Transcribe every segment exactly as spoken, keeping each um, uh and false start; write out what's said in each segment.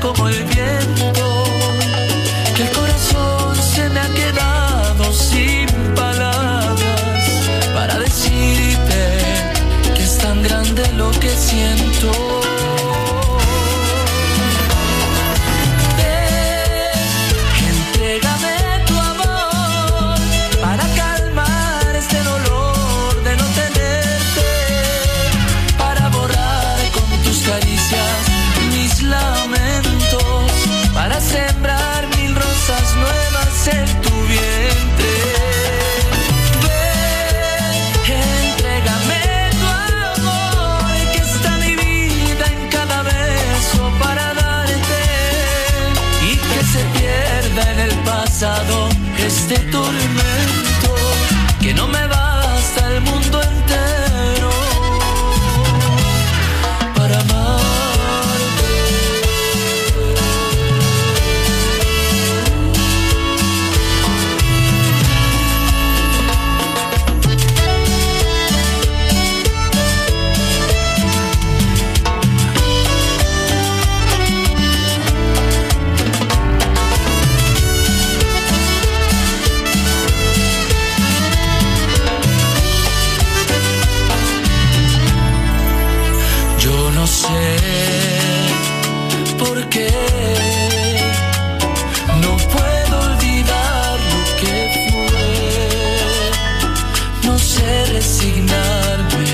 como el viento, que el corazón se me ha quedado sin palabras para decirte que es tan grande lo que siento. Sembrar mil rosas nuevas en tu vientre. Ven, entrégame tu amor, que está mi vida en cada beso para darte, y que se pierda en el pasado este tormento, que no me basta el mundo entero para amar. No sé por qué no puedo olvidar lo que fue. No sé resignarme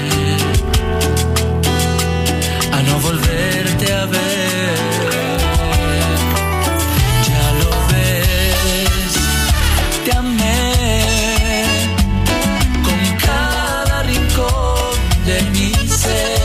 a no volverte a ver. Ya lo ves, te amé con cada rincón de mi ser.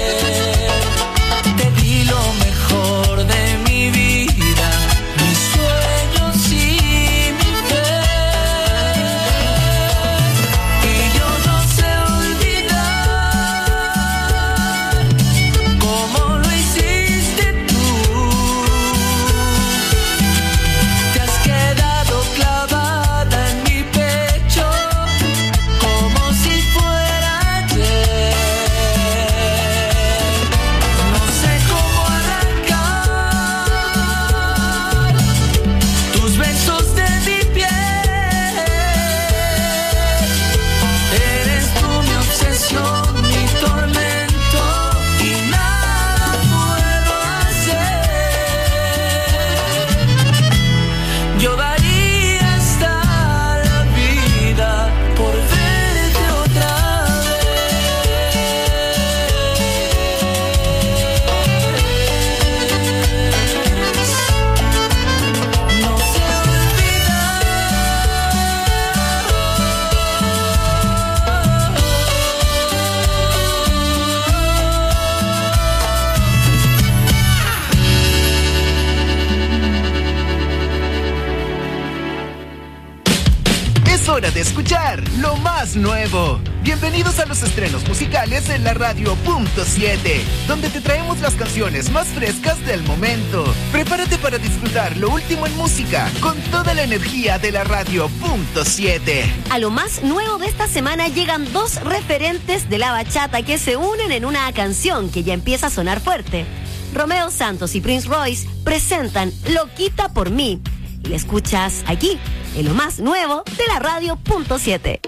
De escuchar lo más nuevo. Bienvenidos a los estrenos musicales en la radio punto siete, donde te traemos las canciones más frescas del momento. Prepárate para disfrutar lo último en música con toda la energía de la radio punto siete. A lo más nuevo de esta semana llegan dos referentes de la bachata que se unen en una canción que ya empieza a sonar fuerte. Romeo Santos y Prince Royce presentan Loquita por mí. Y la escuchas aquí, en lo más nuevo de la radio punto siete.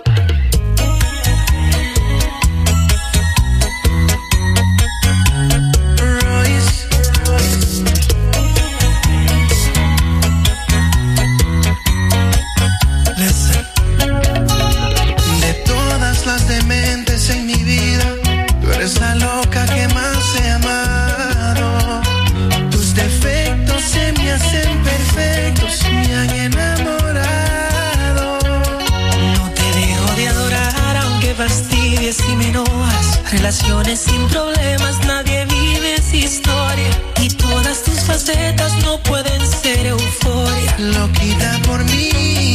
De todas las dementes en mi vida, tú eres la loca que más he amado. Tus defectos se me hacen perfectos, me han enamorado. No te dejo de adorar aunque fastidies y me enojas. Relaciones sin problemas, nadie vive esa historia. Y todas tus facetas no pueden ser euforia. Loquita por mí,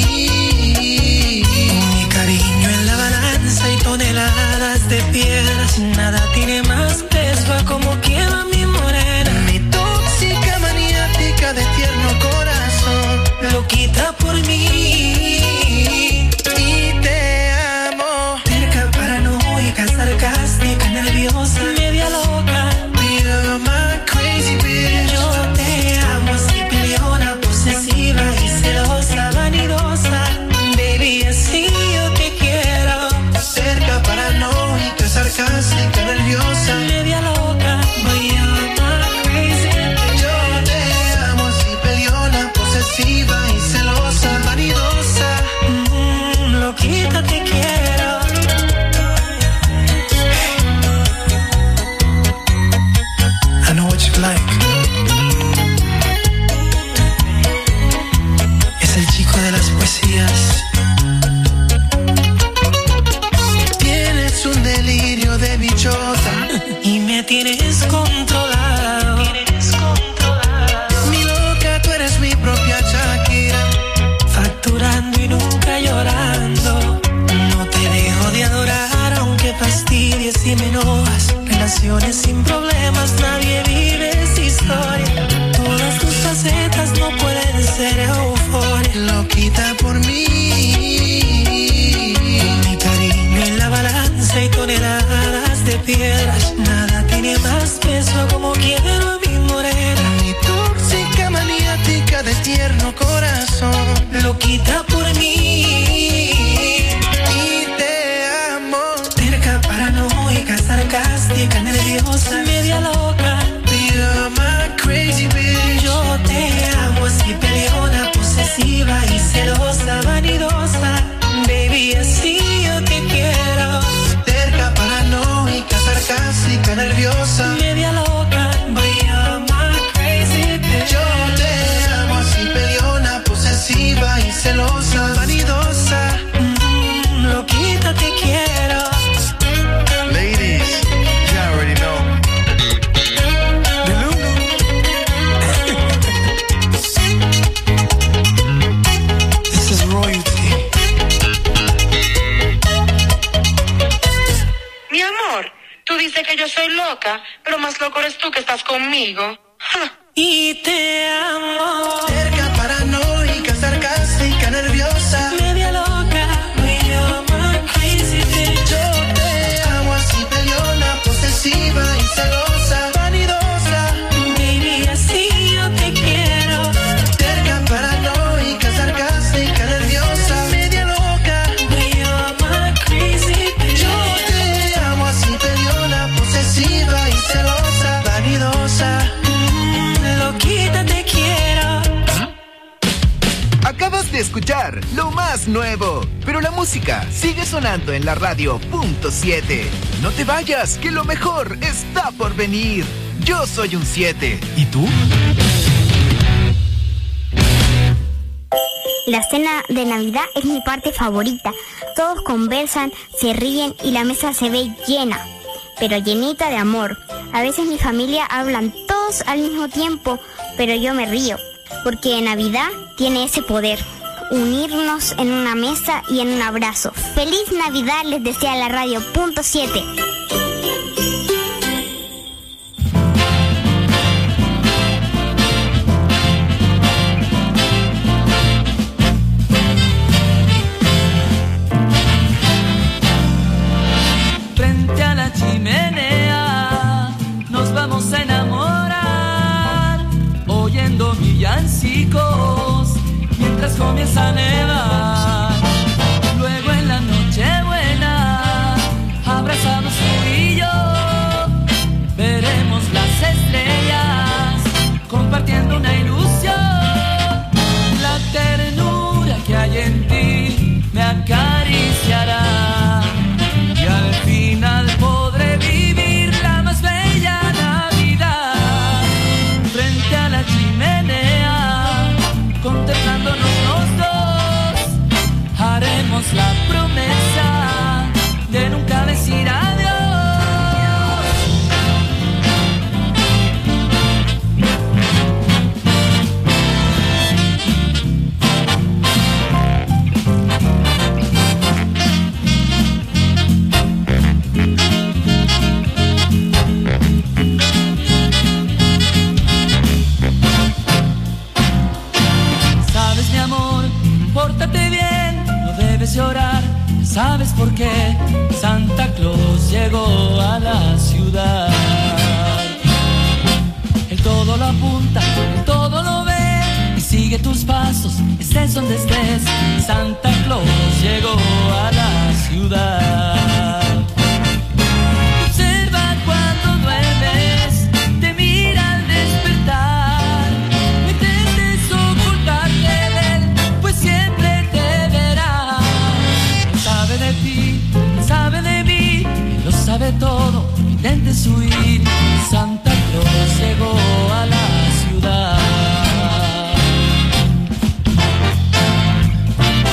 mi cariño en la balanza y toneladas de piedras. Nada tiene más peso a como quema mi morena. Mi tóxica maniática de tierno corazón. Loquita por mí, y te amo. Terca, paranoica, sarcástica, nerviosa, media loca. You're my crazy bitch. Yo te amo. poesías. Tienes un delirio de bichota y me tienes controlado. Tienes controlado. Mi loca, tú eres mi propia Shakira, facturando y nunca llorando. No te dejo de adorar aunque fastidies y me enojas. Relaciones sin problemas, nadie vive esa historia. Todas tus facetas no pueden ser euforia. Loquita por mí, mi cariño en la balanza y toneladas de piedras. Nada tiene más peso como quiero a mi morena. Mi tóxica maniática de tierno corazón. Loquita por mí y te amo. Terca, paranoica, sarcástica, nerviosa, media loca. You're my crazy bitch. Yo te amo así, peleona, posesiva y celosa, vanidosa. Baby, así yo te quiero. Terca, paranoica, sarcástica, nerviosa, media loca. You're my crazy bitch. Yo te amo así, peleona, posesiva y celosa, vanidosa. Mm, loquita, te quiero. Ladies, you already know. This is royalty. Mi amor, tú dices que yo soy loca, pero más loco eres tú que estás conmigo. Ja. Y te amo. Terca, paranoica, sarcástica, nerviosa, media loca. You're my crazy bitch. Yo te amo así, peleona, posesiva y celosa, vanidosa. Baby, así yo te quiero. Terca, paranoica, sarcástica, nerviosa, media loca. You're my crazy bitch. Yo te amo así, peleona, posesiva y celosa, vanidosa. Loquita, te quiero. Acabas de escuchar lo más nuevo, pero la música sigue sonando en la radio punto siete. No te vayas, que lo mejor está por venir. Yo soy un siete. ¿Y tú? La cena de Navidad es mi parte favorita. Todos conversan, se ríen y la mesa se ve llena, pero llenita de amor. A veces mi familia hablan todos al mismo tiempo, pero yo me río, porque Navidad tiene ese poder, unirnos en una mesa y en un abrazo. ¡Feliz Navidad! Les desea la radio punto siete. Frente a la chimenea nos vamos a enamorar, oyendo villancicos mientras comienza a nevar. Luego en la noche buena, abrazados tú y yo, veremos las estrellas compartiendo una ilusión. La ternura que hay en ti me acariciará y al final podré vivir la más bella Navidad. Frente a la chimenea, contemplándonos los dos, haremos la promesa de nunca decir adiós. Sabes, mi amor, pórtate bien, no debes llorar. ¿Sabes por qué? Santa Claus llegó a la ciudad. Él todo lo apunta, él todo lo ve y sigue tus pasos, estés donde estés. Santa Claus llegó a la ciudad. Observa cuando duermes, te mira al despertar. No intentes ocultarte de él, pues siempre te verá. Él sabe de ti, él sabe de mí, él lo sabe todo, no intentes huir. Santa Claus llegó a la ciudad.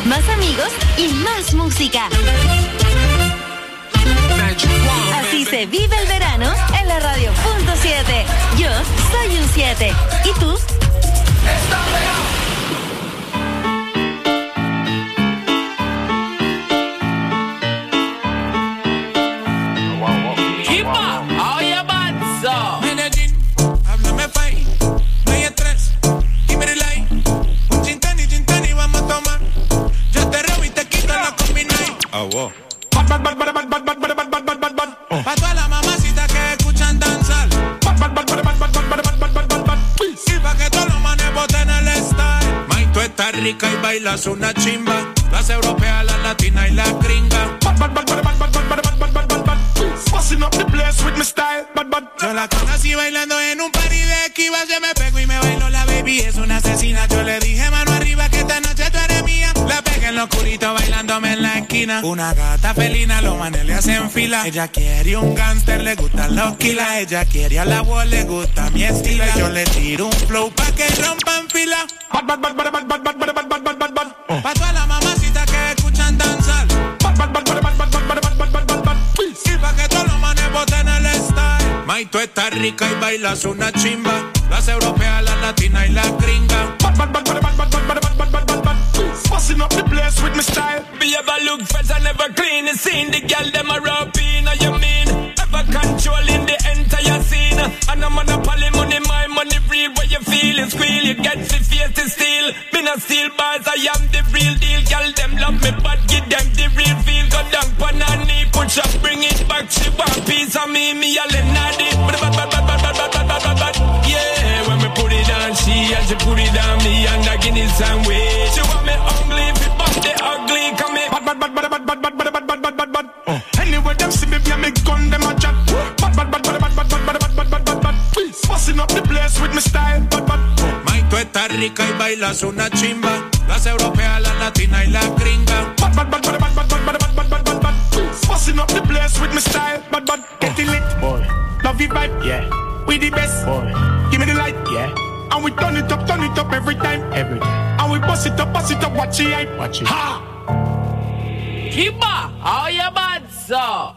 más amigos y más música. Así se vive el verano en la radio punto siete. Yo soy un siete. ¿Y tú? Está Oh, wow. Bad, bad, bad, bad, bad, bad, bad, bad, bad, bad, bad, bad. Uh. Pa' todas las mamacitas que escuchan danzar. Bad, bad, bad, bad, bad, bad, bad, bad, bad, bad, bad, bad. Y pa' que todos los manes boten el style. May, tú estás rica y bailas una chimba. Las europeas, las latinas y las gringas. Bad, bad, bad, bad, bad, bad, bad, bad, bad, bad, bad, bad. Busting up the place with my style. Bad, bad. Yo la conocí bailando en un party de esquivas. Yo me pego y me bailo la baby. Es una asesina. Yo le dije mano arriba que esta noche tú eres mía. La pegué en lo oscurito bailándome en la esquina. Una gata felina, los manes le hacen fila. Ella quiere un gangster, le gustan los kilas. Ella quiere a la wall, le gusta mi estilo. Yo le tiro un flow pa' que rompan fila. Bad, bad, bad, bad, bad, bad, bad, bad, bad, bad, bad, bad. Uh. Pa' todas las mamacitas que escuchan danzar. Bad, bad, bad, bad, bad, bad, bad, bad, bad, bad, bad, bad. Y pa' que todos los manes boten el style. May, tú estás rica y bailas una chimba. Las europeas, las latinas y las gringas. Bad, bad, bad, bad, bad, bad, bad, bad, bad, bad, bad, bad. Busting up the place with my style. Be ever look fresh and never clean. Seen the girl them a rapping, you mean? Ever controlling the entire scene. And I'm on a poly money, my money real. Where you feel it squeal, you get the face to steal. Me not steal bars, I am the real deal. Girl them love me, but give them the real feel. Go down pan her knee, push up, bring it back. She want piece of me, me all in it. But bad, bad, bad, bad, bad, bad, bad, bad, bad. Yeah, when me put it on she and she put it on me and I give it some way. She want me ugly, if it bump the ugly, come me bad, bad, bad, bad, bad, bad, bad, bad, bad, bad, bad, bad. Uh. Anyway, them see me via me gun, them a chat. Bad, bad, bad, bad, bad, bad, bad, bad, bad, bad, bad, bad. Busting up the place with my style, bad, bad. Uh. May, tú estás rica y bailas una chimba. Las europeas, las latinas y las gringas. Bad, bad, bad, bad, bad, bad, bad, bad, bad, bad, bad, bad. Busting up the place with my style, bad, bad. Get it lit, boy. Love you vibe, yeah. We the best, boy. Give me the light, yeah. And we turn it up, turn it up every time, every time. And we bust it up, bust it up, watch it hype, watch it. Ha! Kiba, how you bad, so?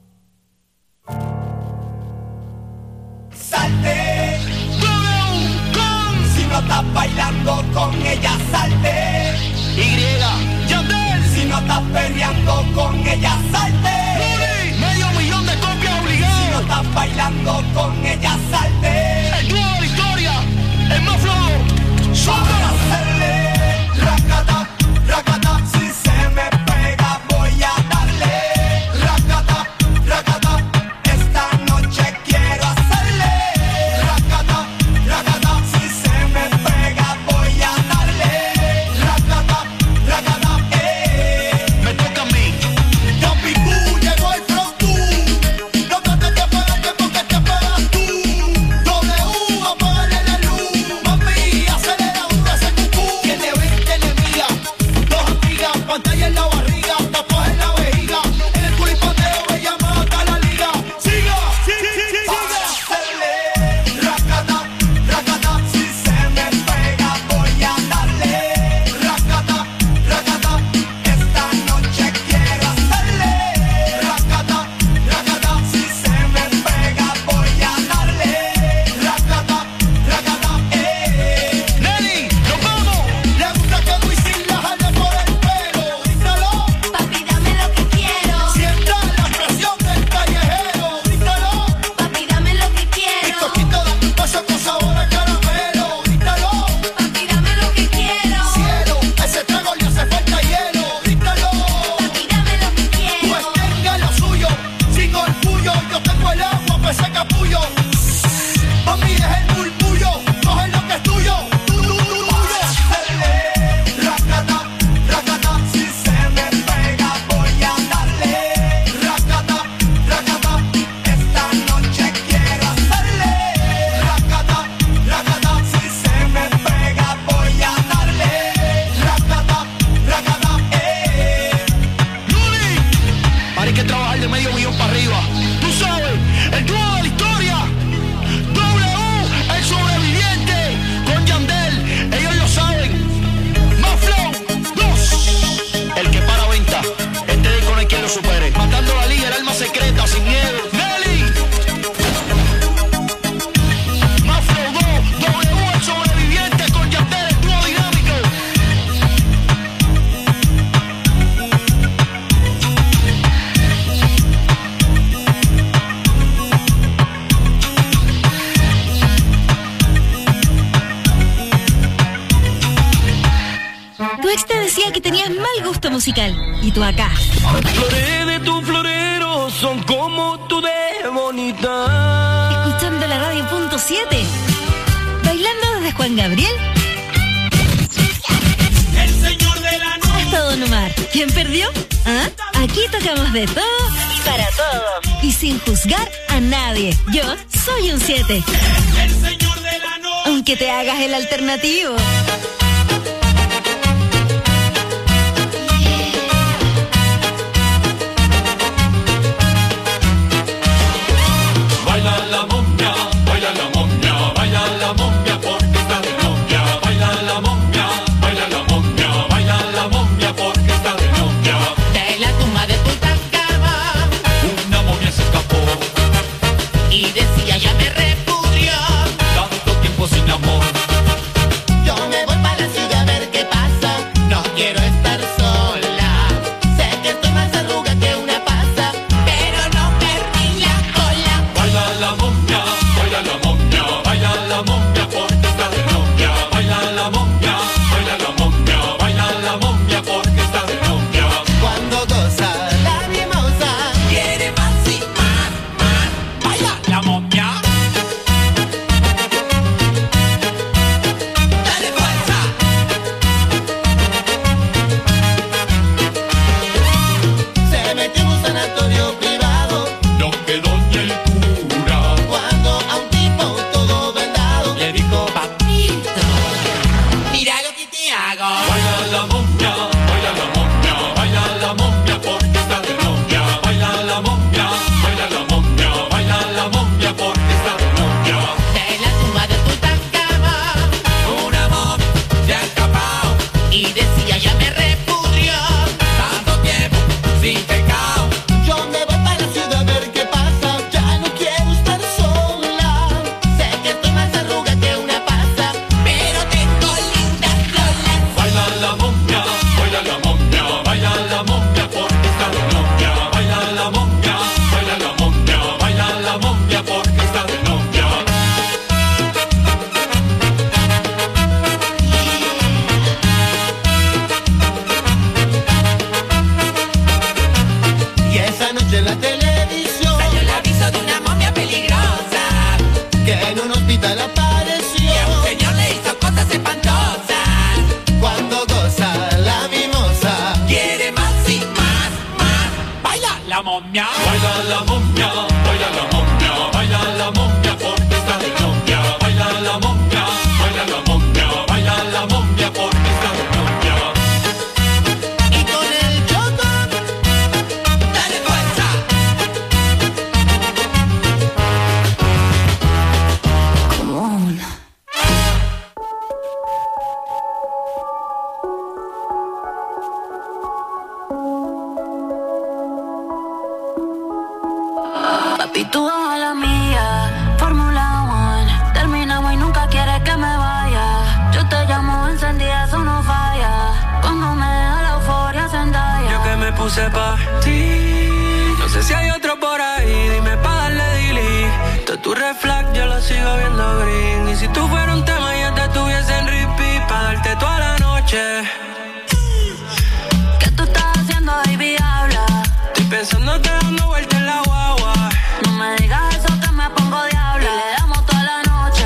Salte, si no estás bailando con ella, salte. Y, Yandel, si no estás peleando con ella, salte. Luli, medio millón de copias obligadas. Si no estás bailando con ella, salte. El dúo de la historia, el más flojo, solo hacerle racata, racata, si se me pega voy a darle racata, racata, esta noche quiero hacerle racata, racata, si se me pega voy a darle que tenías mal gusto musical. Y tú acá. Las flores de tu florero son como tú de bonita. Escuchando la radio punto siete. Bailando desde Juan Gabriel. El señor de la noche. Hasta Don Omar. ¿Quién perdió? ¿Ah? Aquí tocamos de todo y para todo. Y sin juzgar a nadie. Yo soy un siete. El señor de la noche. Aunque te hagas el alternativo. Baila la momia, baila la momia, baila la momia porque está de novia. Baila la momia, baila la momia, baila la momia porque está de novia. De la tumba de Tutankamón una momia se escapó y decía ya me repudió. tanto tiempo sin amor. Yo me voy para la ciudad a ver qué pasa. No quiero estar sola. Sé que estoy más arruga que una pasa, pero no perdí la cola. Baila la momia, baila la momia, baila la momia porque está de novia. Baila la momia, baila la momia, baila la momia porque está de novia. Cuando goza la mimosa, quiere más y más, más. Baila la momia. Dale fuerza. Se metió en un sanatorio privado No quedó ni el cura. cuando a un tipo todo vendado Le dijo, papito, mira lo que te hago. baila la momia, baila la momia, baila la momia porque está de novia. Baila la momia, baila la momia, baila la momia porque está de novia. De la tumba de Tutankamón Una momia se ha escapado, y decía ya me repudió. tanto tiempo sin pecado. Yo me voy para la ciudad a ver qué pasa. Ya no quiero estar sola. Sé que estoy más arruga que una pasa, pero tengo lindas lolas. Baila la momia, baila la momia, baila la momia porque está de novia. Baila la momia, baila la momia, baila la momia porque está de novia. Y esa noche en la televisión Salió el aviso de una momia peligrosa, que en un hospital apareció. y a un señor le hizo cosas espantosas. Cuando goza la mimosa, Quiere más y más, más. Baila la momia, baila la momia, baila la momia, baila la momia porque está de novia. Baila la momia, baila la momia, baila la momia porque está de novia. y con el choco, dale fuerza. Papi, tú a la mía, Fórmula One. Terminamos y nunca quieres que me vaya. Yo te llamo encendida, eso no falla. Cuando me da la euforia Zendaya. Yo que me puse pa' ti. No sé si hay otro por ahí, dime pa' darle delete. De tu reflex yo lo sigo viendo green. Y si tú fueras un tema yo te tuviese en repeat pa' darte toda la noche. ¿Qué tú estás haciendo, baby? Habla. Estoy pensando que dando vueltas en la guagua. No me digas eso que me pongo diabla. Y le damos toda la noche.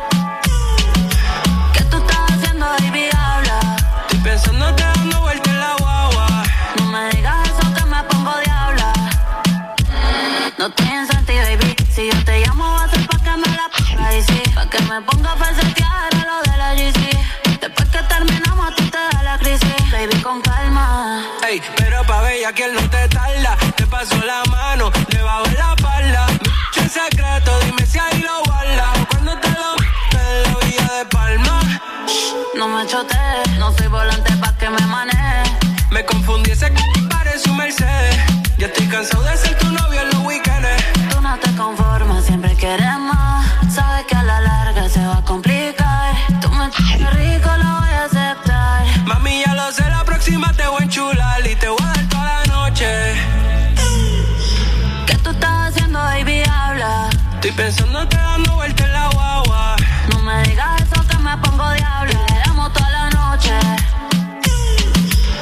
¿Qué tú estás haciendo, baby? Habla. Estoy pensando que dando vueltas en la guagua. No me digas eso que me pongo diabla. No tiene sentido, baby. Si yo te llamo va a ser pa' que me la ponga y sí. Pa' que me ponga a falsetear a lo de la G C. Después que terminamos a ti te da la crisis. Baby, con calma. Ey, pero pa' bella quien no te tarda. Te paso la mano debajo de la espalda. Mucho en secreto, dime si ahí lo guarda. Cuando te lo en la villa de Palma. No me chotees, no soy volante pa' que me maneje. Me confundí, ese c parece un Mercedes. Ya estoy cansado de ser tu novio en los weekends. Tú no te conformas, siempre quieres más. Sabes que a la larga se va a complicar. Tú me tienes rico, lo voy a aceptar. Mami, ya lo sé, la próxima te voy a enchular y te voy a dar toda la noche. ¿Qué tú estás haciendo, baby? Habla. Estoy pensando que dando vueltas en la guagua. No me digas eso que me pongo diablo. Le damos toda la noche.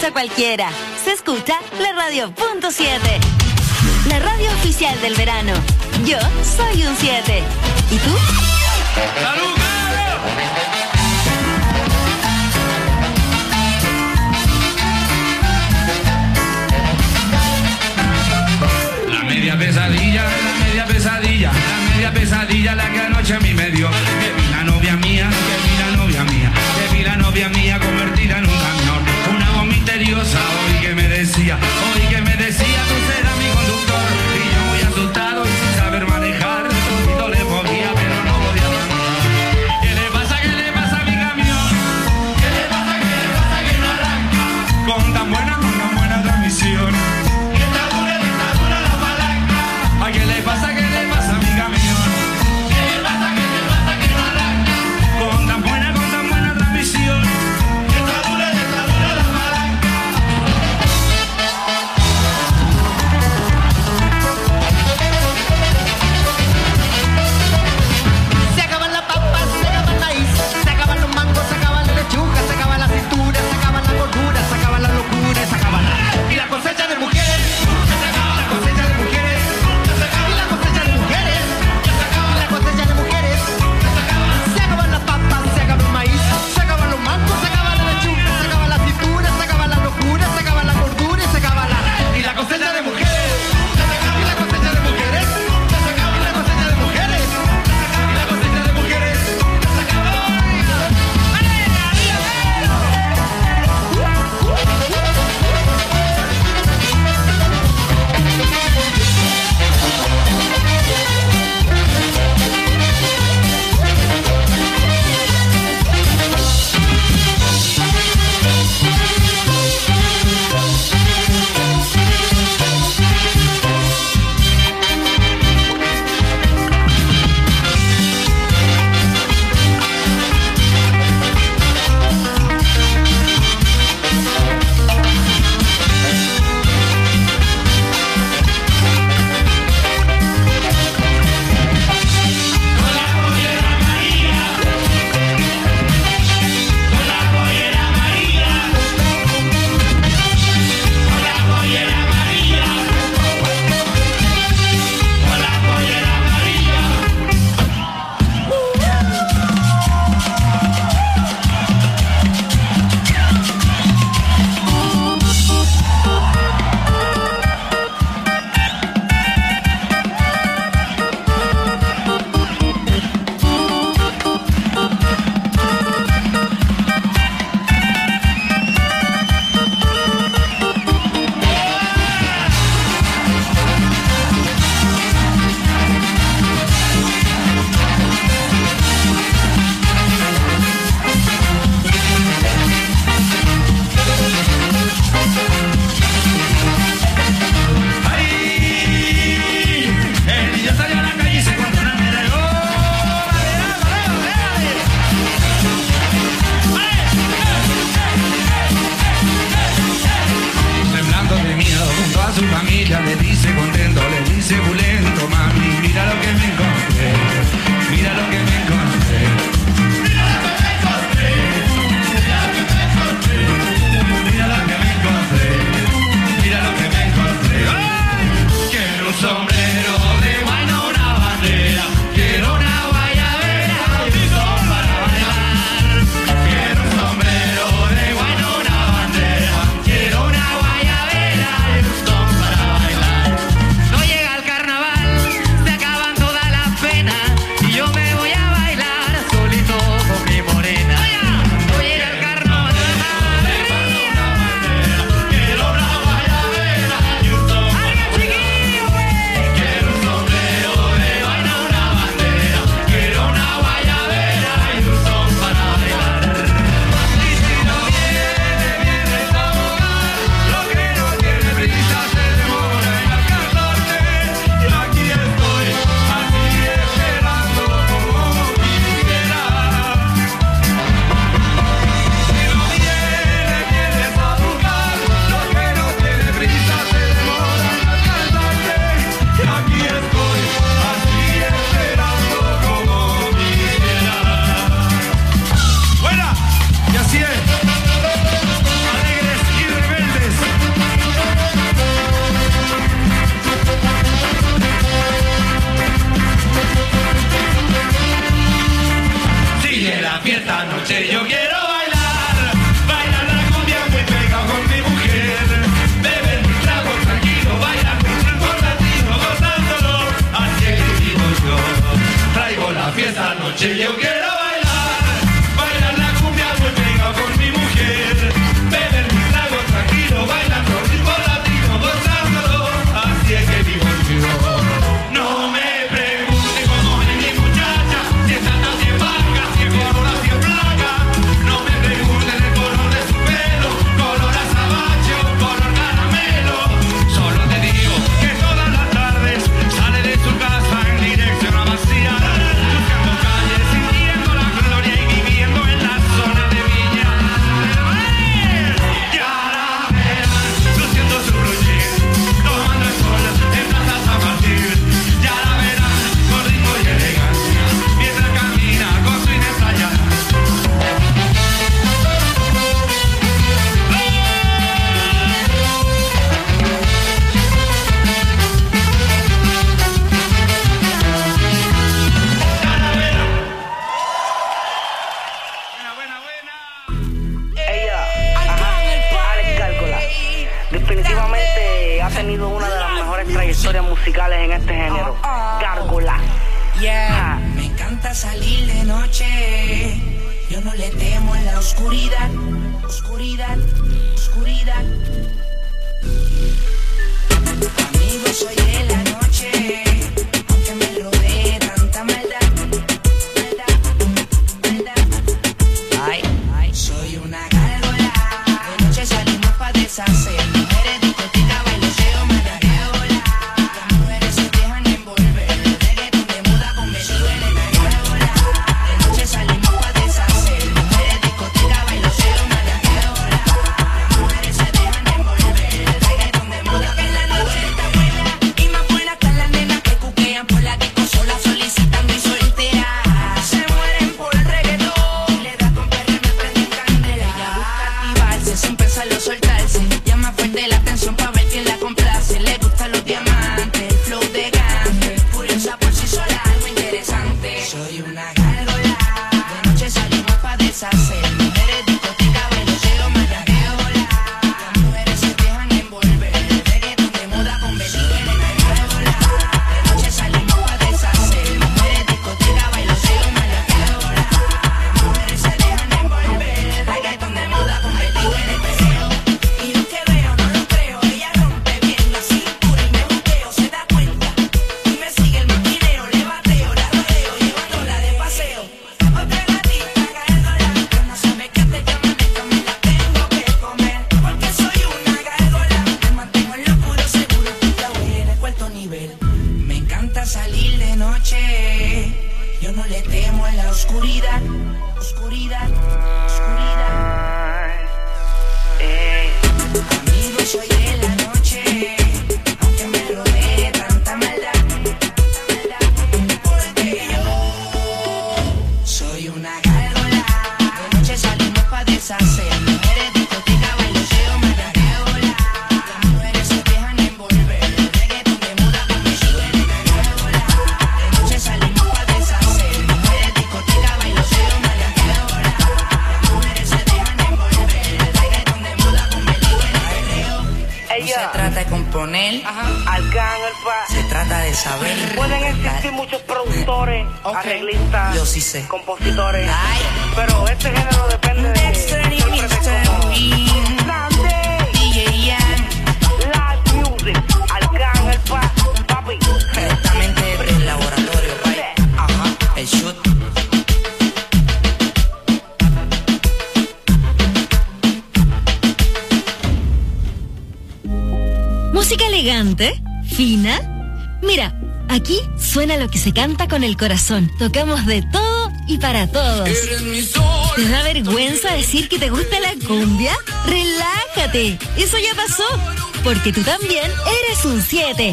escucha cualquiera. Se escucha la radio punto siete. La radio oficial del verano. Yo soy un siete. ¿Y tú? ¡Salud! La media pesadilla, la media pesadilla, la media pesadilla la que anoche a mí me dio. Que vi la novia mía, que vi la novia mía, que vi la novia mía convertida en un camión. Una voz misteriosa hoy que me decía, hoy que me decía, tú serás mi conductor. Y yo muy asustado y sin saber manejar, y no le podía, pero no podía manejar. noche yo quiero bailar, bailar la cumbia muy pegado con mi mujer, beber mi trago tranquilo, bailando un ritmo latino, gozándolo, así es que vivo yo. Traigo la fiesta noche yo quiero bailar, bailar la cumbia muy pegado con mi mujer, beber mi trago tranquilo, bailando un ritmo latino, gozándolo, así es que vivo yo. No me pregunte cómo es mi muchacha, si es alta, si es baja, si es gorda, si es blanca. No me pregunten el color de su pelo, color azabache o color caramelo. Solo te digo que todas las tardes sale de su casa en dirección a vaciar, buscando calles, sintiendo la gloria y viviendo en la zona de Viña del Mar. Ya la verán, luciendo su blue jeans, tomando el sol en Plaza San Martín. Ya la verán con ritmo y elegancia, mientras camina con su inestallada. Ella, ajá, Alex Gárgola, definitivamente ha tenido una de las mejores trayectorias musicales en este género. Gárgola. Yeah, me encanta salir de noche. Yo no le temo en la oscuridad, oscuridad, oscuridad. Amigo, soy de la noche, aunque me rodee tanta maldad, maldad, maldad. Ay, ay, soy una gárgola. De noche salimos pa' deshacer. Mujeres, discoteca, bailoteo, maraqueola. Las mujeres se dejan envolver. Reggaeton de moda convertido en una gárgola. De noche salimos pa' deshacer. Mujeres, discoteca, bailoteo, maraqueola. Las mujeres se dejan envolver. Reggaeton de moda que la noche está buena. Y más buena que las nenas que cuquean por la disco sola, solicitando y solteras. Se mueren por reggaetón. Le da con perreo, me prenden candela. Ella busca activarse sin pensarlo soltarse. Llama fuerte la atención pa' ver quién la complace. Le gustan los diamantes, el flow de gante. Curiosa por sí sola, algo interesante. Soy una gárgola. De noche salimos pa' deshacer. Mujeres, discoteca, bailoteo, maraqueola. Las mujeres se dejan envolver. Reggaeton de moda convertido en una gárgola. De noche salimos pa' deshacer. Mujeres, discoteca, bailoteo, maraqueola. Las mujeres se dejan envolver. Reggaeton de moda convertido en el perreo. Y lo que veo no lo creo. Ella rompe bien la cintura y me buqueo. Se da cuenta y me sigue el maquineo. Le bateo, la rodeo, llevándola de paseo. Otra gatita gárgola que no sabe que te llaman esto, me la tengo que comer. Porque soy una gárgola. Me mantengo en lo puro seguro. Ya voy en el cuarto nivel. Me encanta salir de noche. Yo no le temo a la oscuridad. Oscuridad, oscuridad. Eh, Amigo, soy de la noche, aunque me rodee tanta maldad, maldad, porque yo soy una gárgola. De noche salimos pa' deshacer. Mujeres, discoteca, bailoteo, maraqueola. Las mujeres se dejan envolver. Reggaeton de moda convertido en una gárgola. De noche salimos pa' deshacer. Mujeres, discoteca, bailoteo, maraqueola. Las mujeres se dejan envolver. Reggaeton de moda convertido en perreo. No se trata de componer, Arcángel pa. se trata de saber. Pueden existir muchos productores, arreglistas, Yo sí sé. compositores, Ay. pero este género depende de Dexter y intérpretes mister como Bean, Grande, D J Ian, Live Music, Arcángel pa, papi. directamente del laboratorio, pai. Ajá, el shoot. Música elegante, fina. Mira, aquí suena lo que se canta con el corazón. Tocamos de todo y para todos. ¿Te da vergüenza decir que te gusta la cumbia? Relájate, eso ya pasó, porque tú también eres un siete.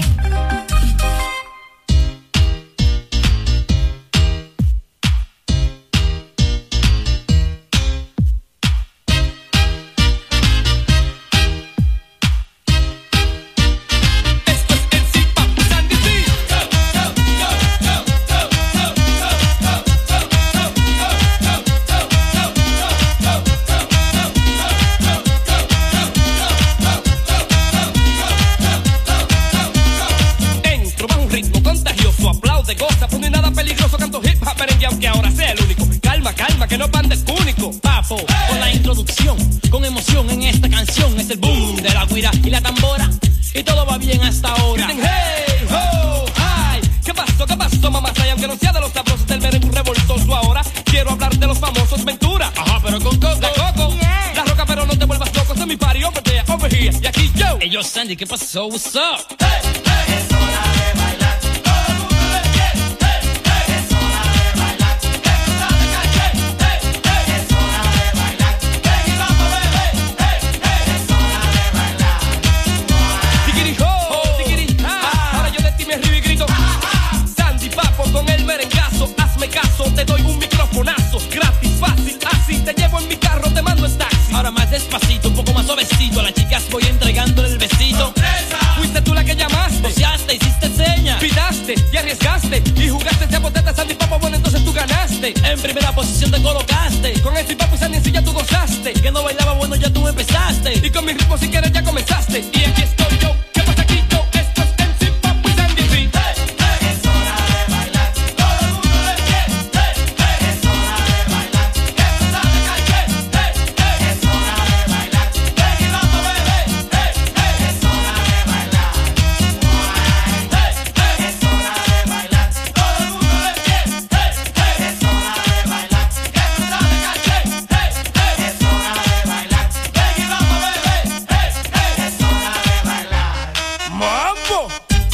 llama que no panda es único. Papo, con la introducción, con emoción en esta canción. Es el boom de la guira y la tambora. Y todo va bien hasta ahora. Griten, hey, ho, ay. ¿Qué pasó, qué pasó, mamá? Y aunque no sea de los sabrosos del merengue revoltoso ahora, quiero hablar de los famosos Ventura. Ajá, pero con Coco. La Coco, yeah. La Roca, pero no te vuelvas loco. Este es mi party, over there, over here. Y aquí yo. Hey, yo, Sandy, ¿qué pasó? What's up? Hey, hey, es hora de bailar. Todo el mundo de pie. Hey, hey, es hora de bailar. Esto de calle. Hey, hey, es hora de bailar. Ven y vamos, bebé. Hey, hey, es hora de bailar. Tiquirijo, tiquirijo. Ahora yo de ti me río y grito. Sandy Papo con el merengazo. Hazme caso, te doy un microfonazo. Gratis, fácil, así. Te llevo en mi carro, te mando en taxi. Ahora más despacito, un poco más suavecito. A las chicas voy entregándole el besito. Fuiste tú la que llamaste, boceaste, hiciste señas, pitaste y arriesgaste y jugaste ese botete Sandy Papo, bueno entonces tú ganaste. En primera posición te colocaste, con el Papo y Sandy en sí ya tú gozaste. Que no bailaba, bueno ya tú empezaste, y con mi ritmo si quieres ya comenzaste. Y aquí estoy yo, ¿qué pasa aquí yo? Esto es M C Papo y Sandy en sí. Hey, hey, es hora de bailar, todo el mundo de pie. Hey, hey, es hora de bailar, esto está de calle. Hey, hey, es hora de bailar, ven y vamos bebé. Hey, hey, es hora de bailar. Hey, hey, es hora de bailar, todo el mundo de pie. Hey, hey, es hora de bailar, esto está de calle. Hey, hey, es hora de bailar, ven y vamos bebé. Hey, hey, es hora de bailar. ¡Mambo!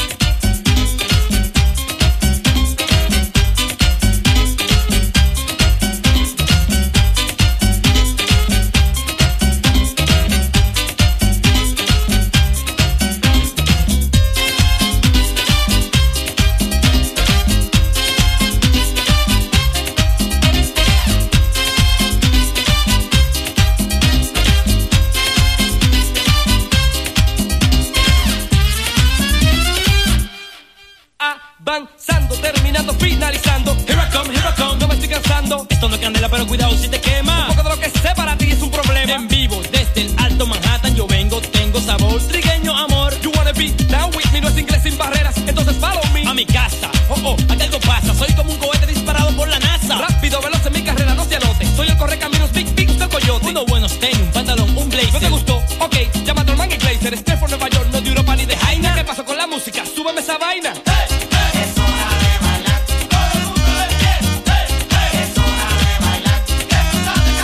Avanzando, terminando, finalizando. Here I come, here I come, no me estoy cansando. Esto no es candela, pero cuidado si te quema. Un poco de lo que sé para ti es un problema. En vivo, desde el Alto Manhattan yo vengo, tengo sabor, trigueño amor. You wanna be down with me, no es inglés sin barreras, entonces follow me. A mi casa, oh oh, aquí algo pasa. Soy como un cohete disparado por la NASA. Rápido, veloz en mi carrera, no se anote. Soy el correcaminos, big big del coyote. Unos buenos tenis, un pantalón, un blazer. ¿No te gustó? Ok, llama a tu hermano y blazer. Estoy por Nueva York, no de Europa ni de Jaina. ¿Qué pasó con la música? Súbeme esa vaina. Hey, hey, es hora de bailar, todo el mundo de pie. Hey, hey, es hora de bailar, esto está de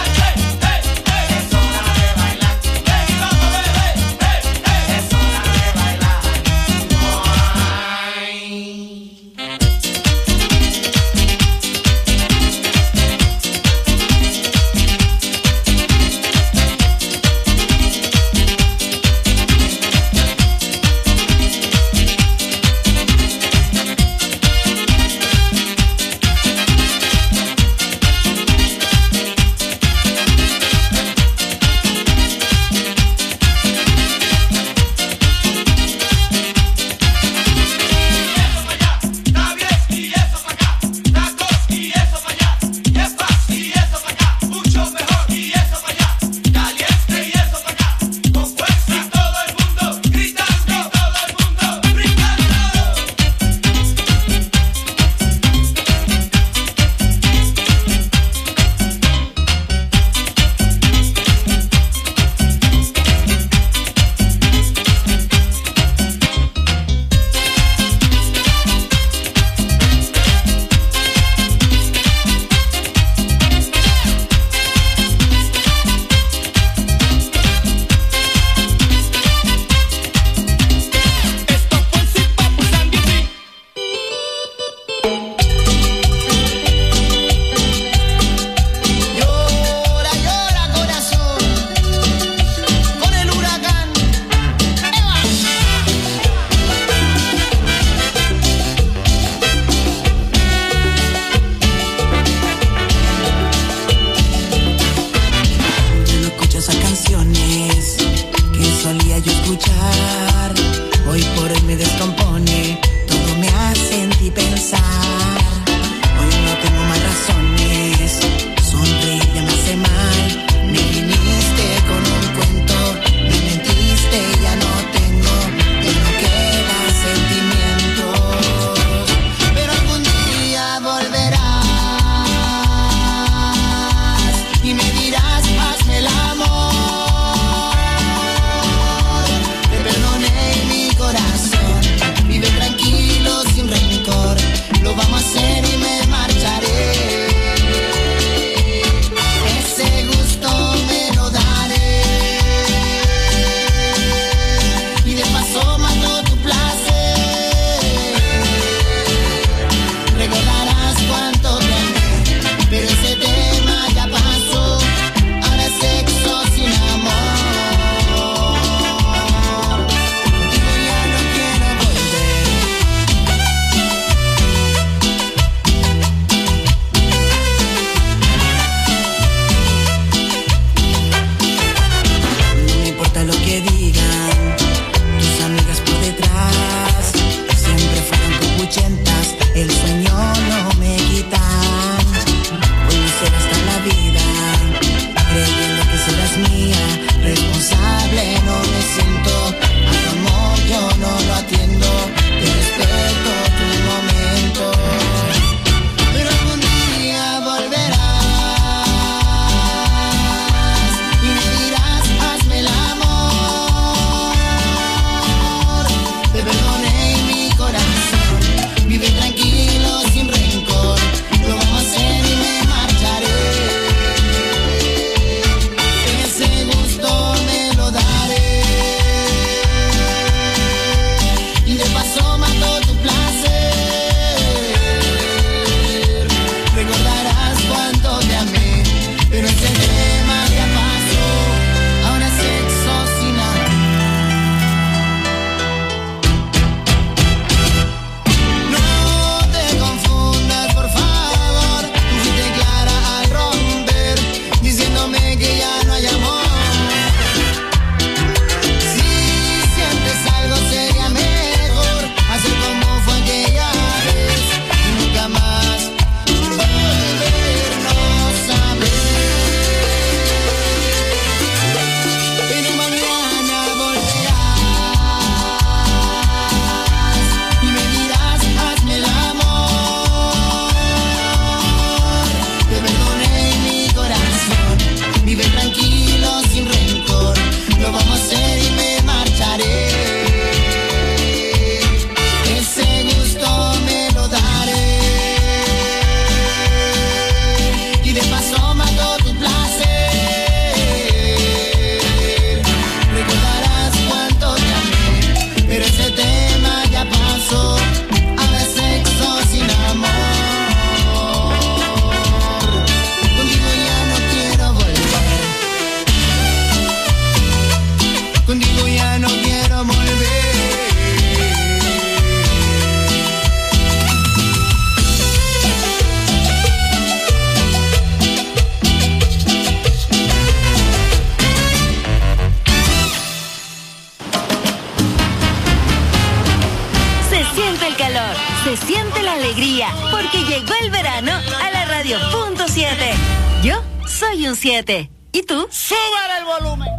soy un siete. ¿Y tú? ¡Súbele el volumen!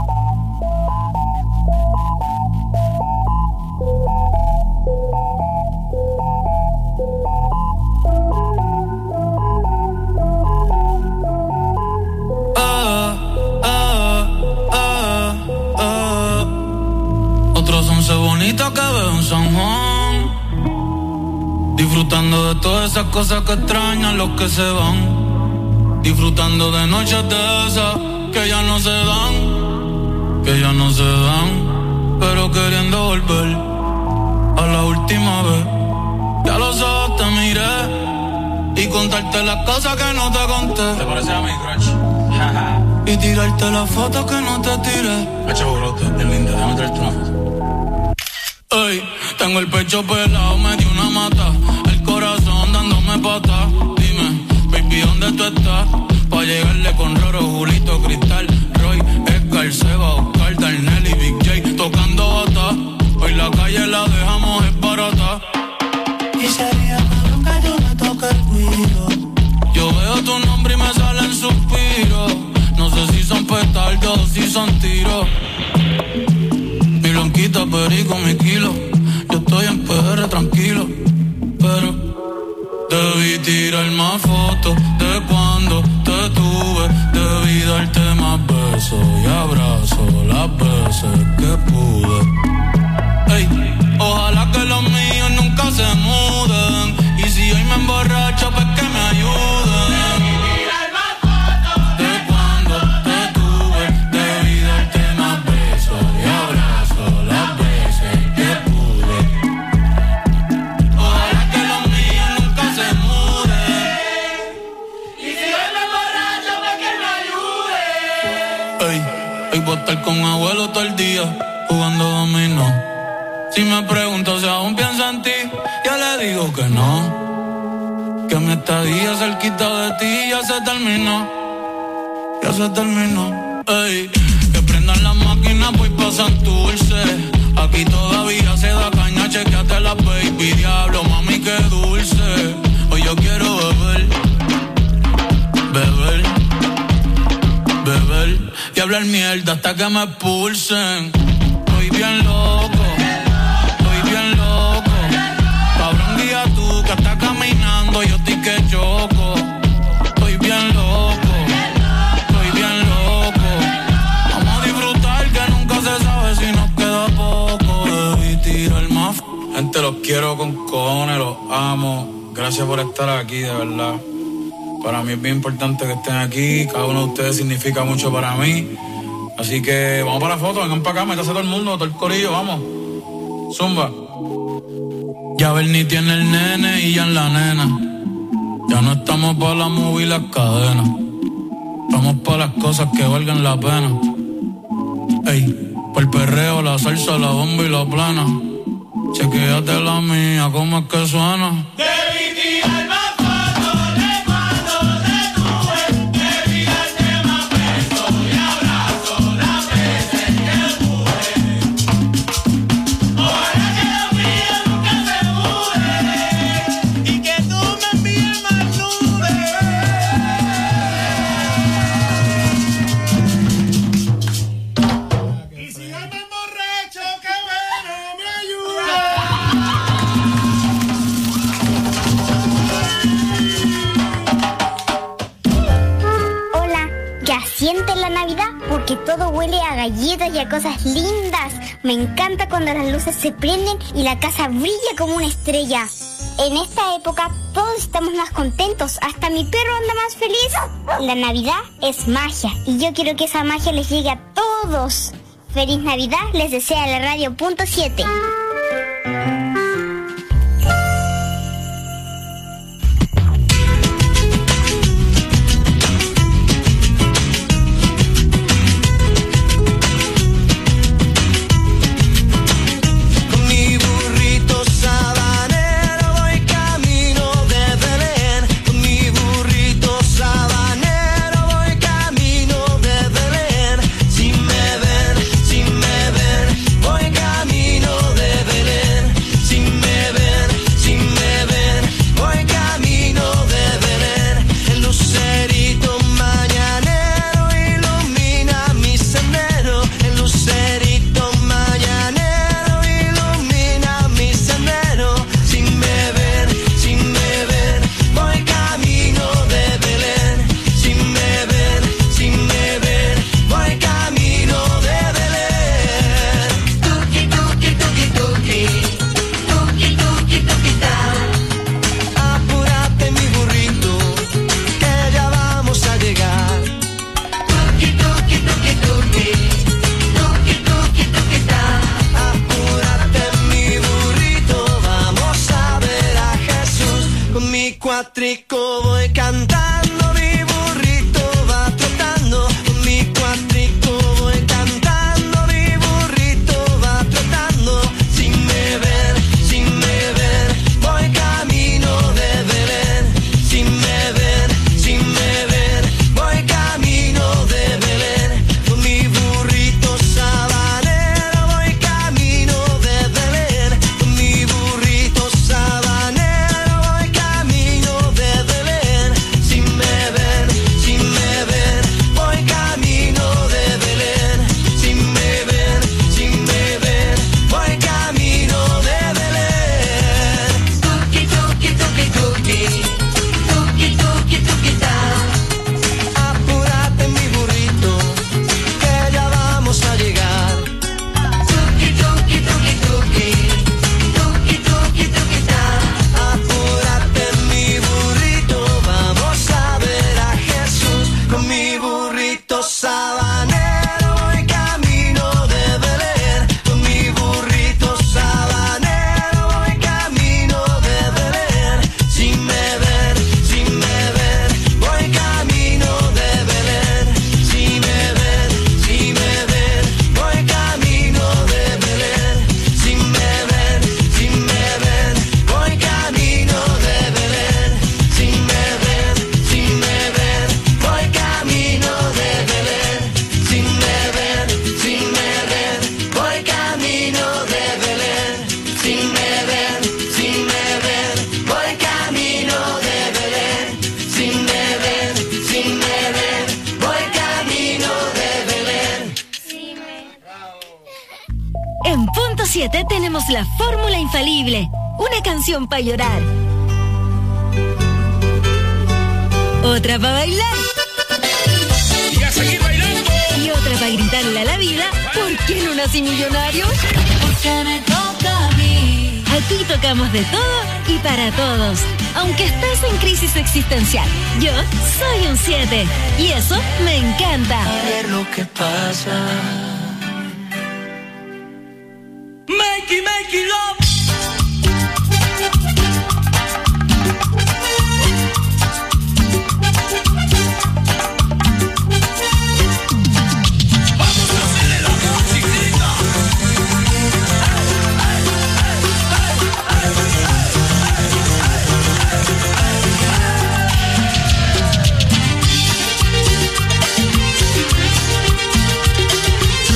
Bonito que veo en San Juan, disfrutando de todas esas cosas que extrañan los que se van, disfrutando de noches de esas que ya no se dan, que ya no se dan, pero queriendo volver a la última vez. Ya los ojos te miré y contarte las cosas que no te conté. ¿Te parece a mi crush? Y tirarte las fotos que no te tiré. Hacho, brote, es linda, déjame traerte una foto. Ey, tengo el pecho pelado, me dio una mata, el corazón dándome pata. Dime, baby, ¿dónde tú estás? Pa' llegarle con Roro, Julito, Cristal, Roy, Edgar, Seba, Oscar, Darnell y Big J tocando bata. Hoy la calle la dejamos es barata. Y sería cabrón que yo me toque el cuido. Yo veo tu nombre y me salen suspiros. No sé si son petardos o si son tiros. Mi blanquita perico, mi kilo. Yo estoy en P R tranquilo, pero debí tirar más fotos de cuando te tuve. Debí darte más besos y abrazos las veces que pude. Ey, ojalá que los míos nunca se muden. Y si hoy me emborracho, pues que me ayuden. Estar con abuelo todo el día jugando dominó. Si me pregunto si aún pienso en ti, ya le digo que no. Que mi estadía cerquita de ti ya se terminó. Ya se terminó. Ey, que prendan las máquinas, voy pa' Santurce. Aquí todavía se da caña, chequeate la baby. Diablo, mami, qué dulce. Hoy yo quiero beber, beber, beber y hablar mierda hasta que me expulsen. Estoy bien loco, estoy bien loco. Cabrón, guía tú que estás caminando, yo estoy que choco. Estoy bien loco, estoy bien loco. Vamos a disfrutar que nunca se sabe si nos queda poco. Debí tirar más. Gente, los quiero con cojones, los amo. Gracias por estar aquí, de verdad. Para mí es bien importante que estén aquí. Cada uno de ustedes significa mucho para mí. Así que vamos para la foto, vengan para acá, métase todo el mundo, todo el corillo, vamos. Zumba. Ya Bernie tiene el nene y ya en la nena. Ya no estamos para la movie y las cadenas. Estamos para las cosas que valgan la pena. Ey, por el perreo, la salsa, la bomba y la plana. Chequéate la mía, cómo es que suena. Debí tirar más fotos de cuando te tuve. Debí darte más besos y abrazos las veces que pude. Ojalá que lo mío nunca se mude y que tú me envíes más nubes. Y si hoy me emborracho, que bueno me ayuda. ¿Ya sienten la Navidad? Porque todo huele a galletas y a cosas lindas. Me encanta cuando las luces se prenden y la casa brilla como una estrella. En esta época todos estamos más contentos, hasta mi perro anda más feliz. La Navidad es magia y yo quiero que esa magia les llegue a todos. Feliz Navidad les desea la radio punto siete. Si me ven, voy camino de Belén. cuatrico voy cantando, mi burrito va trotando. Mi cuatrico voy cantando, mi burrito va trotando. Sin me ver, sin me ver, voy camino de Belén. Sin me ver, sin me ver, voy camino de Belén. Con mi burrito sabanero voy camino de Belén. Con mi burrito sabanero voy camino de Belén. Sin me ver, sin me ver, voy camino de Belén. Sin me ver, sin me ver, voy camino de Belén. Tuki, tuki, tuki, tuki. Tuki, tuki, tuki, ta. Apúrate mi burrito, que ya vamos a llegar. Tuki, tuki, tuki, tuki. Tuki, tuki, tuki, ta. Apúrate mi burrito, vamos a ver a Jesús. Con mi burrito sabanero voy camino de Belén. Con mi burrito sabanero voy camino de Belén. Sin me ver, sin me ver, voy camino de Belén. Sin me ver, sin me ver, voy camino de Belén. Sin me ver, sin me ver, voy camino de Belén. Sin me ver, sin me ver, voy camino de Belén. Sin me ver, sin me ver, voy camino de Belén. Sin me ver, sin me ver, voy camino de Belén. Sin me ver, sin me ver, voy camino de Belén. En punto siete tenemos la fórmula infalible. Una canción para llorar. Otra para bailar. Y a seguir bailando. Y otra para gritarle a la vida, ¿por qué no nací millonario? Porque me toca a mí. Aquí tocamos de todo y para todos. Aunque estés en crisis existencial, yo soy un siete. Y eso me encanta. A ver lo que pasa. Make it, make it love. Thank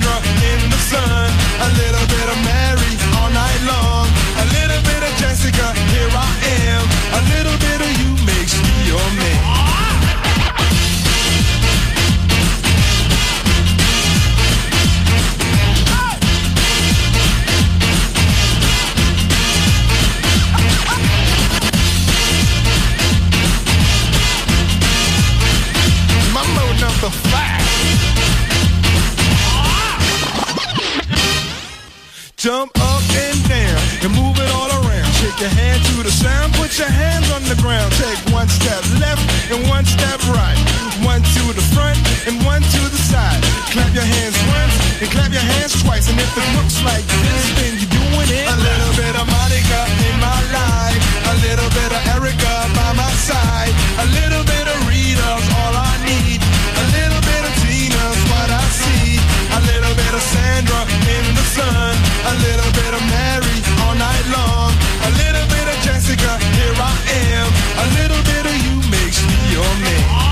Jump up and down and move it all around. Shake your hand to the sound, put your hands on the ground. Take one step left and one step right. One to the front and one to the side. Clap your hands once and clap your hands twice. And if it looks like this, then you're doing it. A little bit of Monica in my life. A little bit of Erica by my side. A little bit of Rita's all I need. A little bit of Tina's what I see. A little bit of Sandra in the sun. A little bit of Mary all night long. A little bit of Jessica, here I am. A little bit of you makes me your man.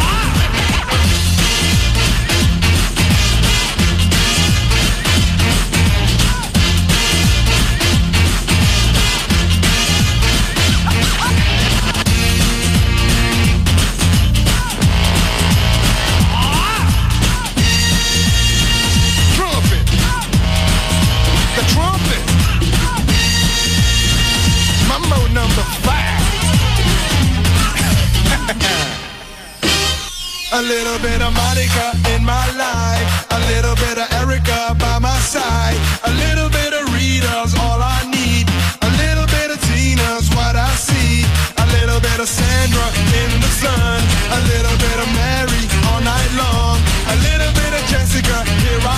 Number five. A little bit of Monica in my life. A little